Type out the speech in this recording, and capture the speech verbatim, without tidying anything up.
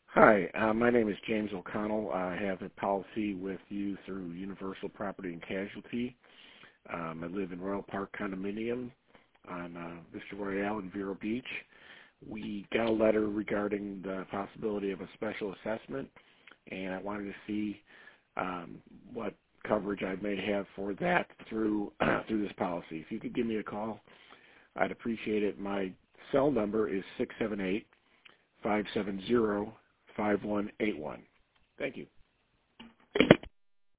Hi, uh, my name is James O'Connell. I have a policy with you through Universal Property and Casualty. Um, I live in Royal Park Condominium on uh, Vista Royale in Vero Beach. We got a letter regarding the possibility of a special assessment, and I wanted to see um, what coverage I may have for that through through this policy. If you could give me a call, I'd appreciate it. My cell number is six seven eight, five seven zero, five one eight one. Thank you.